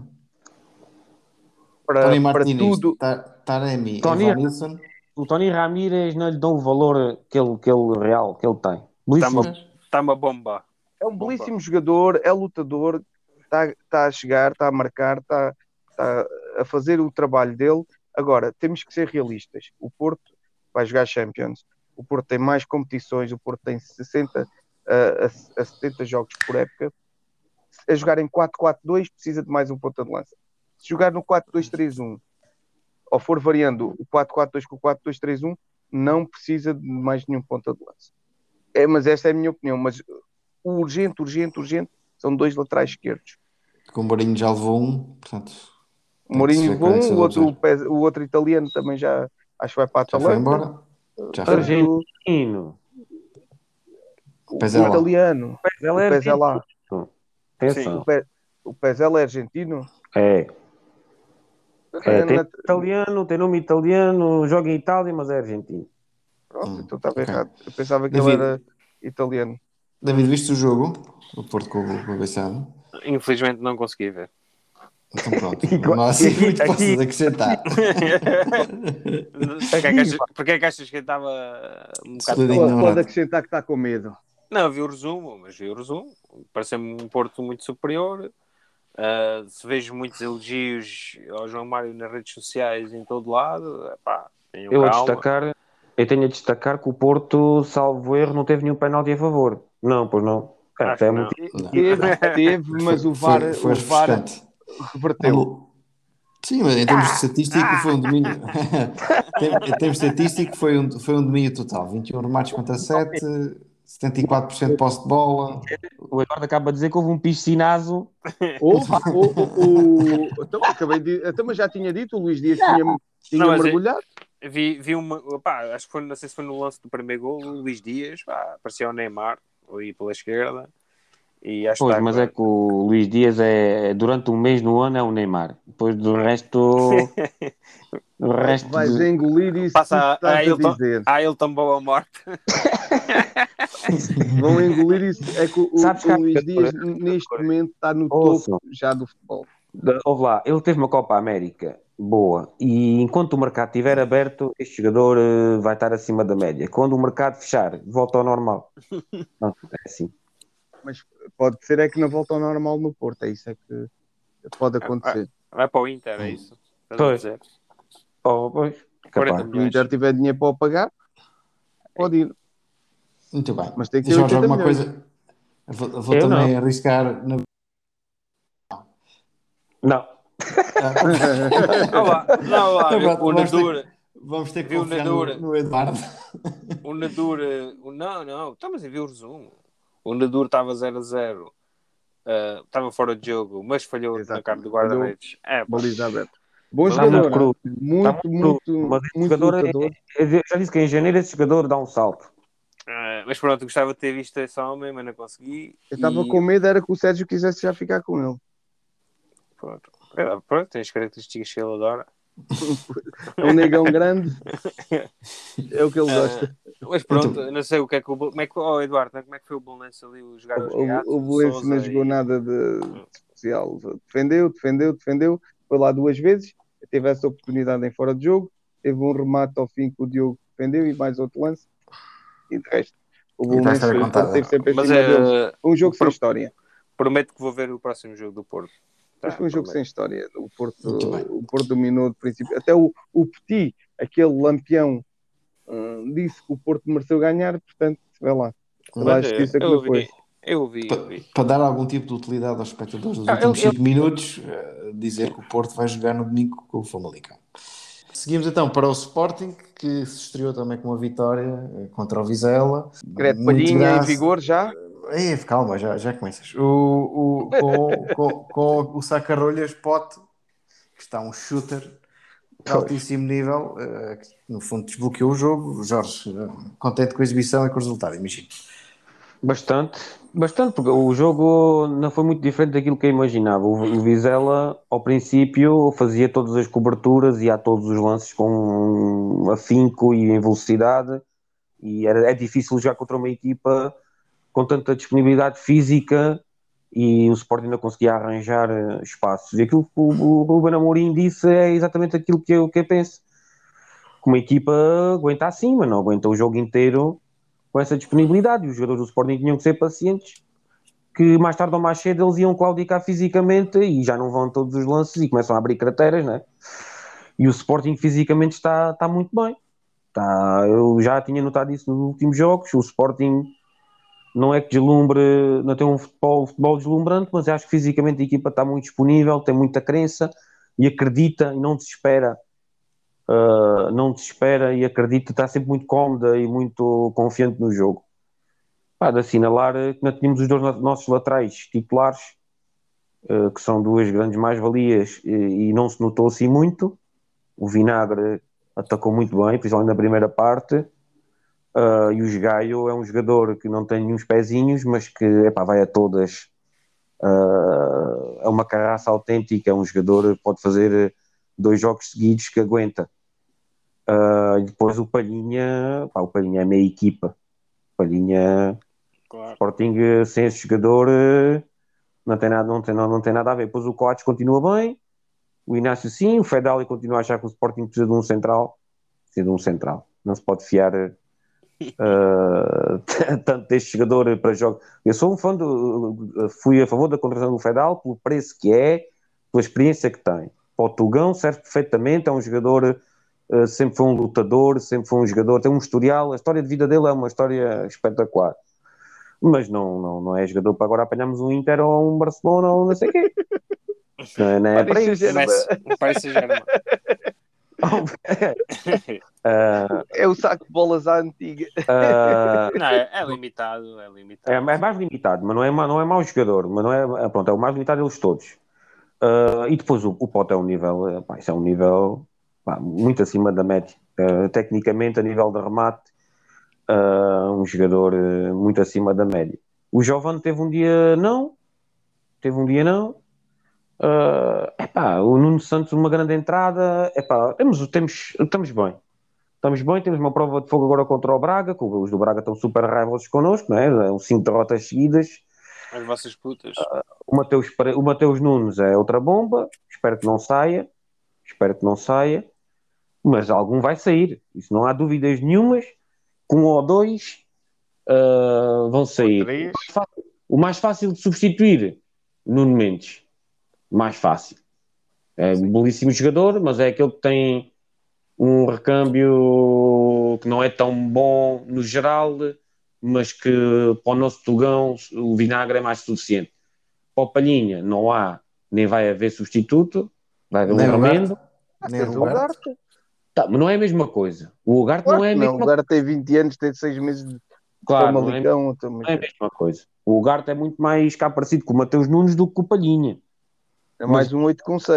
Para tudo. Taremi, Evanilson. O Tony Ramírez não lhe dá o valor que ele tem. Está uma bomba. É um belíssimo jogador, é lutador, está a chegar, está a marcar, está a fazer o trabalho dele. Agora, temos que ser realistas. O Porto vai jogar Champions. O Porto tem mais competições. O Porto tem 60 a 70 jogos por época. A jogar em 4-4-2 precisa de mais um ponta de lança. Se jogar no 4-2-3-1 ou for variando o 4-4-2 com o 4-2-3-1, não precisa de mais nenhum ponta de lança. Mas esta é a minha opinião. Mas o urgente, são 2 laterais esquerdos. Com o Mourinho já levou um, portanto... O Mourinho levou um, o outro italiano também já, acho que vai para a Atalanta. Já foi embora? Já foi. Argentino. O italiano. O Pezé lá. O Pezé é argentino? Tem italiano, tem nome italiano, joga em Itália, mas é argentino. Pronto, então estava errado. Eu pensava que ele era italiano. David, viste o jogo? O Porto com o Bessado? Infelizmente não consegui ver. Então pronto. Não há assim muito possas acrescentar. Porquê é que achas que ele estava um bocado... Pode acrescentar que está com medo. Não, vi o resumo. Parece-me um Porto muito superior. Se vejo muitos elogios ao João Mário nas redes sociais em todo lado, eu tenho a destacar que o Porto, salvo erro, não teve nenhum penalti a favor. Não, pois não. Teve, mas o VAR reverteu. Sim, mas em termos de estatístico foi um domínio. Em termos de estatístico foi um domínio total. 21 remates contra 7, 74% de posse de bola. O Eduardo acaba de dizer que houve um piscinazo. Mas já tinha dito, o Luís Dias tinha mergulhado. Vi uma, acho que foi, não sei se foi no lance do primeiro gol, o Luís Dias, parecia o Neymar, ali pela esquerda. E acho mas é que o Luís Dias durante um mês no ano é o Neymar. Depois do resto. Vais engolir isso. Passa a ele tombou a morte. Vão engolir isso. É que o Luís Dias neste momento está no topo já do futebol. Ouve lá, ele teve uma Copa América boa e enquanto o mercado estiver aberto, este jogador vai estar acima da média. Quando o mercado fechar, volta ao normal. Não, é assim. Mas pode ser é que não volta ao normal no Porto, é isso é que pode acontecer. Vai para o Inter, é isso? Pois. Se o Inter tiver dinheiro para o pagar, pode ir. Muito bem. Mas tem que ter alguma coisa. Vou também arriscar. Não. Vamos ter que confiar no Eduardo. O Nadur, estamos a ver o resumo. O Nadur estava 0-0, estava fora de jogo, mas falhou na cara do guarda-redes. Baliza aberta. Bom Está muito jogador, cru. muito, muito, Mas esse muito jogador lutador. já disse que em janeiro esse jogador dá um salto. Mas pronto, gostava de ter visto esse homem, mas não consegui. Eu estava com medo, era que o Sérgio quisesse já ficar com ele. Pronto, tem as características que ele adora. É um negão grande, é o que ele gosta. Mas pronto, não sei o que é que o Eduardo, como é que foi o Bolonense ali, o jogar os O Belenenses não jogou nada de especial. Defendeu. Foi lá 2 vezes, teve essa oportunidade em fora de jogo, teve um remate ao fim que o Diogo defendeu e mais outro lance. E de resto, o Bolonenses teve sempre em cima deles. Foi um jogo sem história. Prometo que vou ver o próximo jogo do Porto. Mas foi um jogo sem história. O Porto dominou de princípio. Até o Petit, aquele lampião, disse que o Porto mereceu ganhar, portanto, vai lá. Acho que isso é que não foi. Eu vi. Para dar algum tipo de utilidade aos espectadores dos últimos 5 minutos, dizer que o Porto vai jogar no domingo com o Famalicão. Seguimos então para o Sporting, que se estreou também com uma vitória contra o Vizela. Credo, Palhinha em vigor já? Calma, já começas. Com o Sacarolhas Pote, que está um shooter de altíssimo nível, que no fundo desbloqueou o jogo. Jorge, contente com a exibição e com o resultado, imagino. Bastante, porque o jogo não foi muito diferente daquilo que eu imaginava. O Vizela, ao princípio, fazia todas as coberturas e a todos os lances com afinco e em velocidade, e é difícil jogar contra uma equipa com tanta disponibilidade física, e o Sporting não conseguia arranjar espaços. E aquilo que o Ruben Amorim disse é exatamente aquilo que eu penso. Que uma equipa aguenta assim, mas não aguenta o jogo inteiro com essa disponibilidade, e os jogadores do Sporting tinham que ser pacientes, que mais tarde ou mais cedo eles iam claudicar fisicamente e já não vão todos os lances e começam a abrir crateras, né? E o Sporting fisicamente está muito bem. Eu já tinha notado isso nos últimos jogos. O Sporting não é que deslumbre, não tem um futebol deslumbrante, mas acho que fisicamente a equipa está muito disponível, tem muita crença e acredita e não desespera. Não desespera e acredita, está sempre muito cómoda e muito confiante no jogo. De assinalar que nós tínhamos os dois nossos laterais titulares, que são duas grandes mais-valias, e não se notou assim muito. O Vinagre atacou muito bem, principalmente na primeira parte, e o Gaio é um jogador que não tem nenhum pezinhos, mas que vai a todas. É uma carraça autêntica, é um jogador que pode fazer 2 jogos seguidos que aguenta. E depois o Palhinha é meia equipa. Palhinha, claro. Sporting sem esse jogador não tem nada a ver. Depois o Coates continua bem, o Inácio sim, o Fedali continua a achar que o Sporting precisa de um central. Não se pode fiar tanto deste jogador para jogos. Eu sou um fã fui a favor da contratação do Fedal pelo preço que é, pela experiência que tem. Para o Tugão serve perfeitamente, é um jogador, sempre foi um lutador, sempre foi um jogador, tem um historial, a história de vida dele é uma história espetacular. Mas não é jogador para agora apanharmos um Inter ou um Barcelona ou não sei o quê. Não é para isso. Parece Germa. É o saco de bolas à antiga. Não, é limitado. É mais limitado, mas não é mau jogador, mas não é, pronto, é o mais limitado deles todos. E depois o Pote é um nível, isso é um nível muito acima da média. Tecnicamente, a nível de remate, um jogador muito acima da média. O Giovane teve um dia não. O Nuno Santos, uma grande entrada. Estamos bem. Temos uma prova de fogo agora contra o Braga, que os do Braga estão super raivosos connosco, não é? 5 derrotas seguidas. As vossas putas. O Mateus Nunes é outra bomba. Espero que não saia. Mas algum vai sair. Isso não há dúvidas nenhumas. Com 1 ou 2 vão sair. O mais fácil de substituir, Nuno Mendes. Mais fácil. É um belíssimo jogador, mas é aquele que tem um recâmbio que não é tão bom no geral, mas que para o nosso Tugão o Vinagre é mais suficiente. Para o Palhinha não há, nem vai haver substituto, vai haver um remendo. Nem o Ugarte. Mas não é a mesma coisa. O Ugarte não é a mesma coisa. O Ugarte tem 20 anos, tem 6 meses de Famalicão. Não é a mesma coisa. O Ugarte é muito mais cá parecido com o Mateus Nunes do que com o Palhinha. É mais um 8 com 6.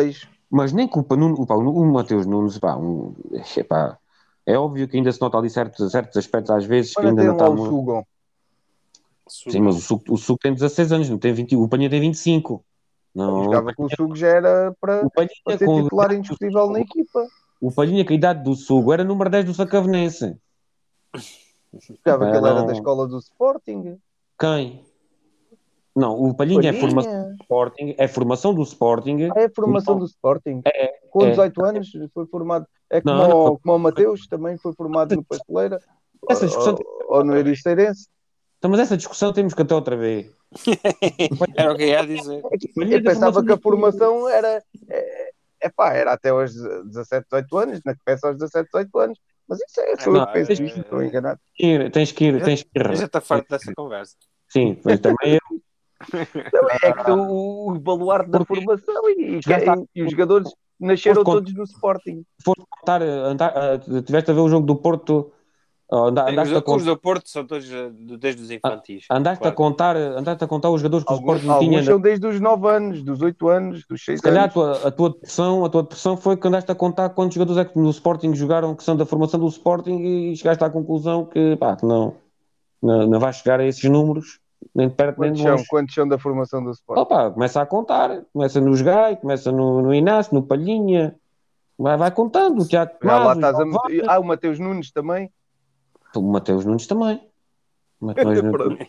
Mas nem culpa, o Mateus Nunes, pá, é óbvio que ainda se nota ali certos aspectos às vezes que Olha, ainda tem não está lá o muito. Sugão. Sim, mas o Suco tem 16 anos, não tem 20, o Palhinha tem 25. Não, Jogava com o Sugo, já era para o Palhinha, ser com a titular idade do indiscutível na Sugo, equipa. o Palhinha com a idade do Sugo era número 10 do Sacavenense. Jogava que ele era da Não, escola do Sporting. quem? Não, o Palhinha é formação do Palhinha. Sporting, é formação do Sporting. É a formação Não, do Sporting. é, Com é. 18 anos foi formado. É Não, não, como o Mateus, também foi formado no Pasteleira essa discussão, ou no Ericeirense. então, mas essa discussão temos que até outra vez. Era o que eu ia dizer. O Palhinha Eu é da pensava que a do formação era. Era até aos 17, 18 anos, na que peça aos 17, 18 anos. Mas isso sou eu Não, que penso isto, estou enganado. tens que ir. Eu já estou farto dessa conversa. Sim, mas também Também é que sou o baluarte da Porque formação chegaste a, e os jogadores foste, nasceram con- todos no Sporting. foste contar, tiveste a ver o jogo do Porto, andaste a Os contar. do Porto são todos desde os infantis. Claro. Andaste a contar os jogadores que o Sporting tinha. Alguns são desde os 9 anos, dos 8 anos, dos 6 Se calhar anos. a tua depressão foi que andaste a contar quantos jogadores é que no Sporting jogaram que são da formação do Sporting e chegaste à conclusão que não vais chegar a esses números, nem de perto nem de longe. Quantos são da formação do Sporting? Opa, começa a contar, começa nos Gai, começa no Inácio, no Palhinha, vai contando, o Tiago Já lá Tomás, o estás a João meter. Vaz, O Mateus Nunes também. o Mateus Nunes também. O Mateus Nunes,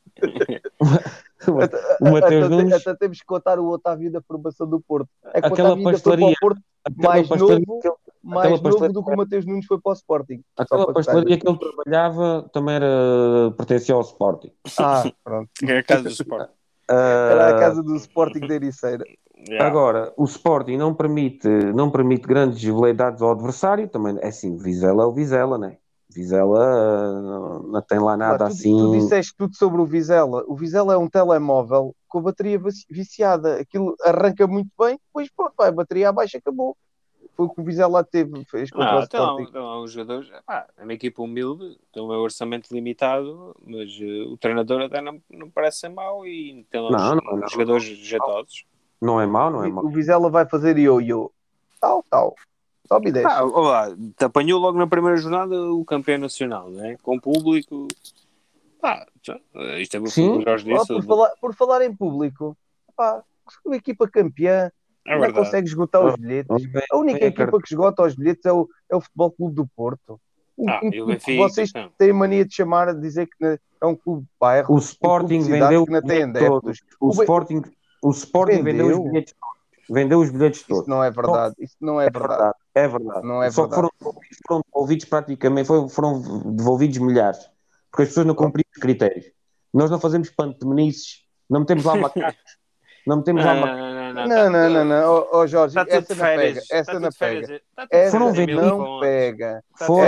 o Mateus Nunes, Até temos que contar o Otávio da formação do Porto. É que o aquela Otávio ainda foi para pastelaria, o Porto aquela mais pastelaria, novo, aquela do que o Mateus Nunes foi para o Sporting. Só aquela para pastelaria detalhe. que ele trabalhava também pertencia ao Sporting. Pronto. É a casa do Sport. Era a casa do Sporting da Ericeira. Yeah. Agora, o Sporting não permite grandes veleidades ao adversário, também é assim, Vizela é o Vizela, né? Vizela não tem lá nada assim. Tu disseste tudo sobre o Vizela. O Vizela é um telemóvel com a bateria viciada. Aquilo arranca muito bem, depois pronto, vai a bateria abaixo, acabou. Foi o que o Vizela fez contra o Sporting. Tem lá uns jogadores. É uma equipa humilde, tem um orçamento limitado, mas o treinador até não parece ser mau e tem lá uns jogadores jeitosos. Não é mau, não é mau. O Vizela vai fazer ioiô. Tal. Sobe e desce. Te apanhou logo na primeira jornada o campeão nacional, né? Com público. Isto é o que o Jorge disse. Por falar em público, a equipa campeã não consegue esgotar os bilhetes. A única equipa que esgota os bilhetes é o Futebol Clube do Porto. Vocês têm mania de chamar, de dizer que é um clube de bairro. O Sporting vendeu que não tem adeptos. O Sporting vendeu os bilhetes todos. Vendeu os bilhetes todos. Isso não é verdade. É verdade. Não é Só verdade. foram devolvidos praticamente, foram devolvidos milhares. Porque as pessoas não cumpriram os critérios. Nós não fazemos pantominices, não metemos lá macacos. Não metemos lá macacos. Não. Jorge, Tá essa não pega. Essa não pega.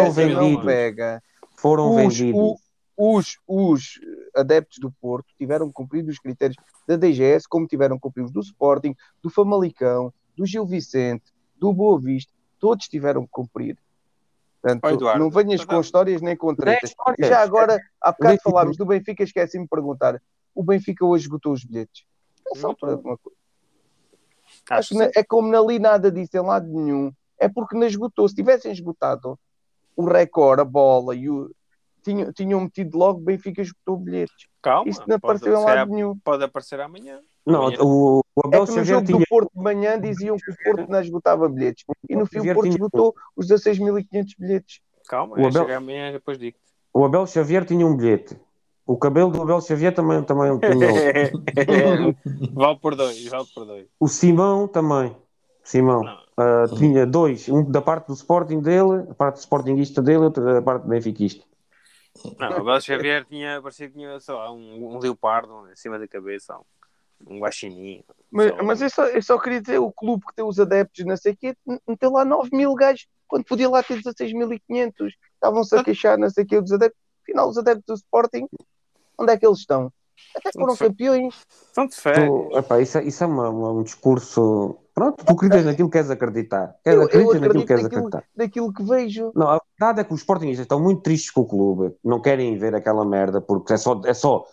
Foram vendidos. Os adeptos do Porto tiveram que cumprir os critérios da DGS, como tiveram que cumprir os do Sporting, do Famalicão, do Gil Vicente, do Boa Vista, todos tiveram que cumprir. Portanto, Eduardo, não venhas com histórias nem com tretas. E já agora, há bocado falámos do Benfica, esqueci-me de perguntar. O Benfica hoje esgotou os bilhetes. É só para uma coisa. Acho que é como não li nada disso em lado nenhum. É porque não esgotou. Se tivessem esgotado o Record, a bola e o... Tinham metido logo, o Benfica esgotou bilhetes. Calma, isso não apareceu em lado nenhum. Pode aparecer amanhã. Não, o Abel no jogo do Porto de manhã diziam que o Porto não esgotava bilhetes. E no fim o Porto esgotou os 16.500 bilhetes. Calma, chega amanhã depois digo. O Abel Xavier tinha um bilhete. O cabelo do Abel Xavier também tinha. Vale por dois. O Simão também. Tinha dois. Um da parte do Sporting dele, a parte do Sportingista dele, outra da parte do Benfiquista. Não, o Abel Xavier parecia que tinha só um leopardo em cima da cabeça, um guaxinim. Mas eu só queria dizer, o clube que tem os adeptos, não sei o quê, meteu lá 9.000 gajos, quando podia lá ter 16.500. Estavam-se a queixar, não sei o quê, dos adeptos. Afinal, os adeptos do Sporting, onde é que eles estão? Até foram campeões. Estão de férias. Isso é um discurso... Pronto, tu acreditas naquilo que queres acreditar. Eu acredito naquilo que vejo. Não, a verdade é que os Sportingistas estão muito tristes com o clube. Não querem ver aquela merda, porque é só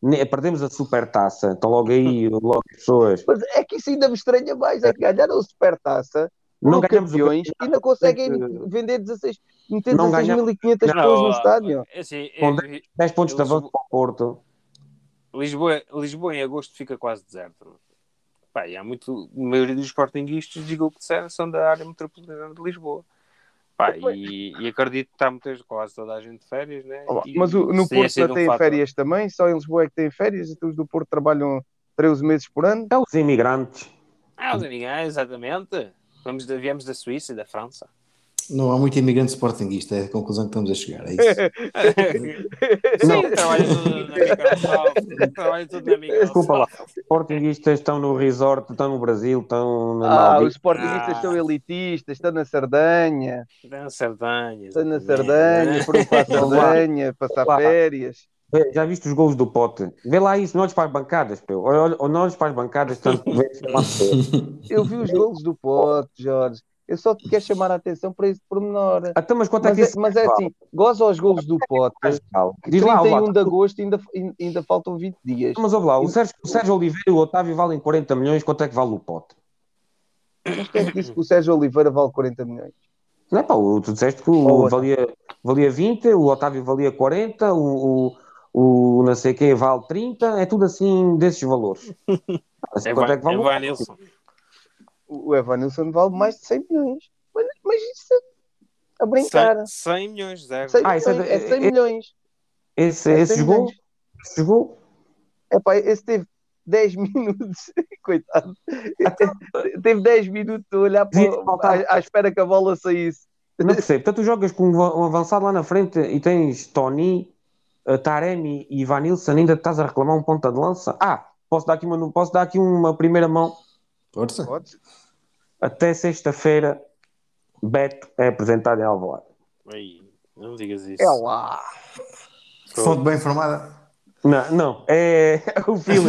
Perdemos a supertaça, então logo aí, logo as pessoas. Mas é que isso ainda me estranha mais, é que ganharam a Supertaça, Não foram ganhamos o campeões e ainda conseguem vender meter 16.500 pessoas no estádio. Assim, Com 10 pontos de avanço Lisboa, para o Porto. Lisboa em agosto fica quase deserto. Pá, e há muito, a maioria dos sportinguistas, digo o que disseram, são da área metropolitana de Lisboa. Pá, e acredito que está quase toda a gente de férias, né? Mas no se ia Porto ser não têm fator. férias também, só em Lisboa é que têm férias, então os do Porto trabalham 13 meses por ano. É os imigrantes. Os amigos, exatamente. Viemos da Suíça e da França. Não há muito imigrante sportinguista, é a conclusão que estamos a chegar, é isso. Sim, trabalha tudo na Microsoft. Trabalha tudo na Microsoft. Desculpa lá. Os sportinguistas estão no resort, estão no Brasil, estão na Maldiva. Os sportinguistas são elitistas, estão na Sardanha. Estão na Sardanha. Estão na Sardanha, foram para a Sardanha, passar férias. Já viste os golos do Pote? Vê lá isso, não olhes para as bancadas, pô. Ou não olhes para as bancadas, tanto Eu vi os golos do Pote, Jorge. Eu só te quero chamar a atenção para esse pormenor. Então, mas quanto é que isso Mas é assim, goza aos golos do Pote. Diz lá, 31 de agosto ainda faltam 20 dias. Mas ouve lá, o Sérgio Oliveira e o Otávio valem 40 milhões, quanto é que vale o Pote? Mas quem é que disse que o Sérgio Oliveira vale 40 milhões? Não é pá, tu disseste que o valia 20, o Otávio valia 40, o não sei quê vale 30, é tudo assim desses valores. Quanto é que vale o Nilson? O Evanilson vale mais de 100 milhões. Mas isso é a brincar. 100 milhões, zero. 100 milhões. Esse jogou? Epá, esse teve 10 minutos. Coitado. Teve 10 minutos a olhar à espera que a bola saísse. Não percebo. Então tu jogas com um avançado lá na frente e tens Tony, Taremi e Vanilson, ainda estás a reclamar um ponta de lança? Posso dar aqui uma primeira mão? Força. Pode? Até sexta-feira, Beto é apresentado em Alvalade. Não digas isso. É lá. Fonte bem informada. Não, é o feeling.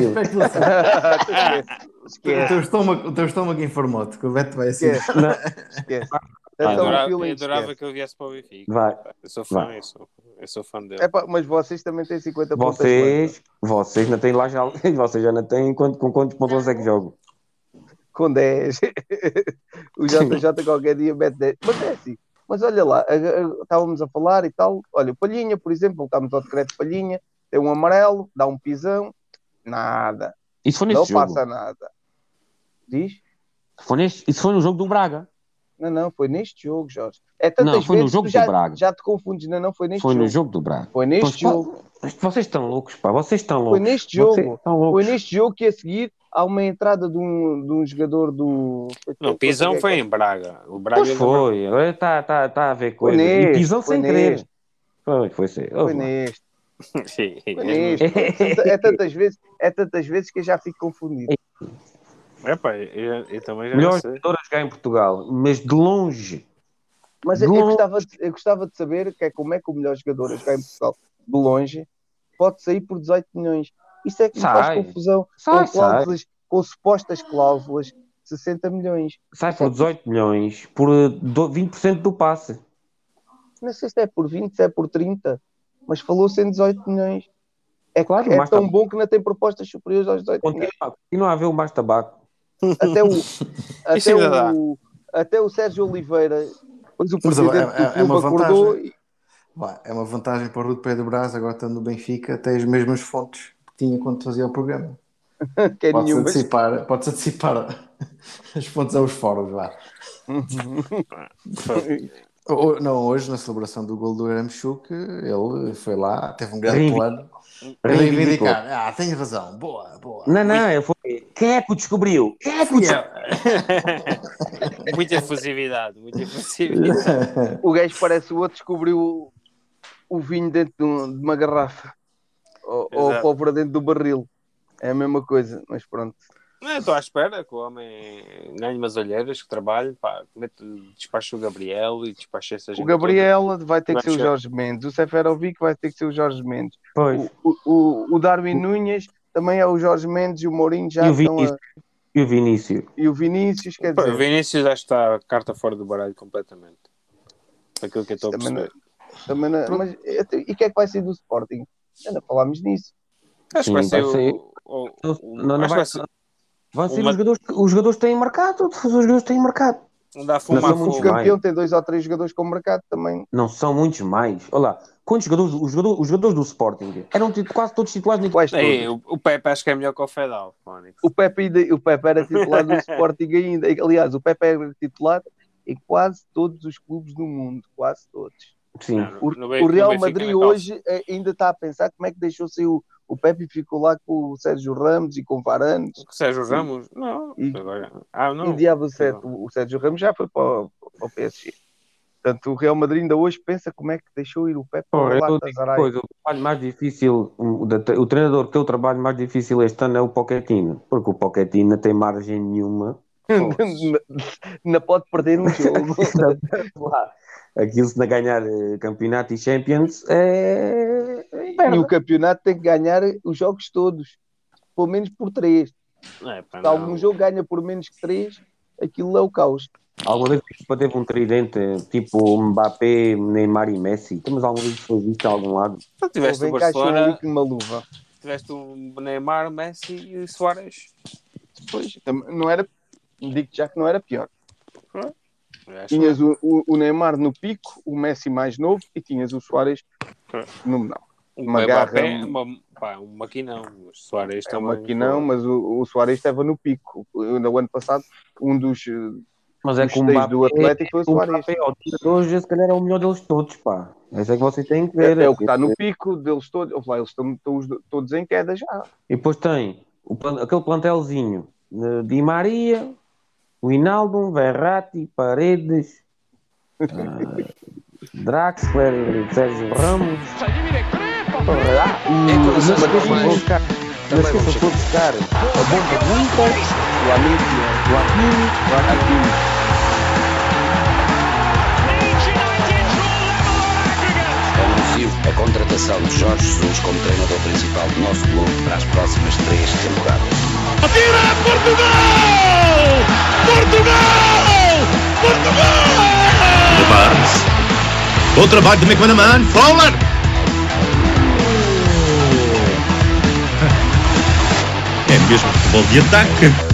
Esquece. O teu estômago informou-te que o Beto vai assim. Esquece. Eu adorava que eu viesse para o Benfica. Vai. Eu sou fã, eu sou fã dele. Mas vocês também têm 50 pontos. Vocês não têm lá já. Vocês já não têm com quantos pontos é que jogam? Com 10. O JJ qualquer dia mete 10. Mas é assim. Mas olha lá, estávamos a falar e tal. Olha, o Palhinha, por exemplo, voltámos ao decreto Palhinha, tem um amarelo, dá um pisão, nada. Isso foi não neste jogo? Passa nada. Diz? Isso foi no jogo do Braga. Não, foi neste jogo, Jorge. Não, foi no jogo do Braga. Já te confundes, não, foi neste jogo. Foi no jogo do Braga. Foi neste jogo. Vocês estão loucos, pá, vocês estão loucos. Foi neste jogo. Foi neste jogo que a seguir há uma entrada de um jogador do... Não, Pisão foi em Braga. O Braga pois foi, agora está a ver coisas. E Pisão sem querer. Foi ser. Foi neste. É tantas vezes que eu já fico confundido. Eu também já melhor jogador a jogar em Portugal, mas de longe. Mas eu gostava de saber como é que o melhor jogador a jogar em Portugal de longe pode sair por 18 milhões. Isso é que me faz confusão com supostas cláusulas de 60 milhões. Sai por 18 milhões por 20% do passe. Não sei se é por 20, se é por 30, mas falou-se em 18 milhões. É claro, é tão bom que não tem propostas superiores aos 18 milhões. Continua a haver o mais tabaco. Até o Sérgio Oliveira, depois o presidente do clube acordou. É uma vantagem para o Rude Pedro Brás, agora estando no Benfica, tem as mesmas fontes que tinha quando fazia o programa. Pode-se antecipar as fontes aos fóruns, vá. Não, hoje na celebração do gol do Aramchuk, ele foi lá, teve um grande plano. Reivindicar. Tens razão, boa. Não, foi. Quem é que o descobriu? Muita efusividade. O gajo parece o outro descobriu o vinho dentro de uma garrafa ou a pólvora dentro do barril. É a mesma coisa, mas pronto. Não, estou à espera que o homem ganhe umas olheiras, que trabalhe, despache o Gabriel e despache essa gente. O Gabriel vai ter que ser o Jorge Mendes, o Seferovic vai ter que ser o Jorge Mendes. O Darwin Núñez também é o Jorge Mendes e o Mourinho já estão a... E o Vinícius. Quer dizer... O Vinícius já está a carta fora do baralho completamente. Aquilo que eu estou a perceber. Mas, e o que é que vai ser do Sporting? Ainda falámos nisso. Acho que vai ser Vão ser os jogadores que têm marcado. Os jogadores têm marcado. Não dá fumar. O campeão tem 2 ou 3 jogadores com mercado também. Não são muitos mais. Olha lá, quantos jogadores, os jogadores do Sporting eram quase todos titulares. O Pepe acho que é melhor que o Fedal. O Pepe era titular do Sporting ainda. Aliás, o Pepe era titular em quase todos os clubes do mundo. Quase todos. Sim. O Real Madrid hoje ainda está a pensar como é que deixou ser o Pepe, ficou lá com o Sérgio Ramos e com o Varane. O Sérgio Ramos? Não. Não. E diabo certo, o Sérgio Ramos já foi para o PSG. Portanto, o Real Madrid ainda hoje pensa como é que deixou ir o Pepe para o Galatasaray. O trabalho mais difícil, o treinador que tem o trabalho mais difícil este ano é o Pochettino, porque o Pochettino não tem margem nenhuma. Não pode perder um jogo. Aquilo se não ganhar campeonato e Champions e o campeonato tem que ganhar os jogos todos, pelo menos por 3. Se algum jogo ganha por menos que 3, aquilo é o caos. Alguma vez teve um tridente tipo Mbappé, Neymar e Messi? Mas alguma vez foi visto a algum lado? Tiveste o Barcelona, uma luva. Tiveste o Neymar, Messi e o Suárez. Pois, não era, digo já que não era pior. Tinhas o Neymar no pico, o Messi mais novo e tinhas o Suárez fenomenal. Uma garra, um maquinão. O Suárez é um maquinão, mas o Suárez estava no pico. No ano passado, um dos mas é como do Atlético foi o Suárez. Hoje, se calhar, é o melhor deles todos, pá. Isso é que você tem que ver. É o que está no pico deles todos. Eles estão todos em queda já. E depois tem aquele plantelzinho de Di Maria, Wijnaldum, Verratti, Paredes, Draxler, Sérgio Ramos. Não se esqueçam de buscar a bomba do Inter, o Hakimi. Anuncio a contratação de Jorge Jesus como treinador principal do nosso clube para as próximas 3 temporadas. Atira Portugal! Portugal! Portugal! De Barnes. Bom trabalho de McManaman. Fowler! É mesmo futebol de ataque.